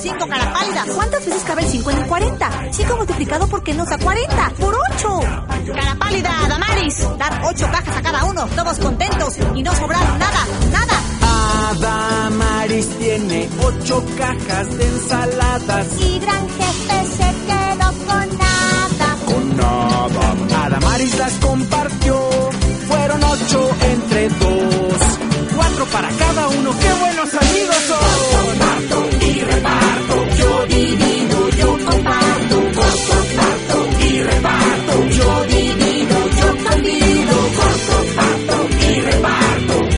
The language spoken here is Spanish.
5, cara pálida. ¿Cuántas veces cabe el 5 en el 40? 5 multiplicado por qué nos da 40. ¡Por 8! Cara pálida, Damaris. Dar 8 cajas a cada uno, todos contentos y no sobraron nada, nada. Damaris tiene 8 cajas de ensaladas. Y Grangel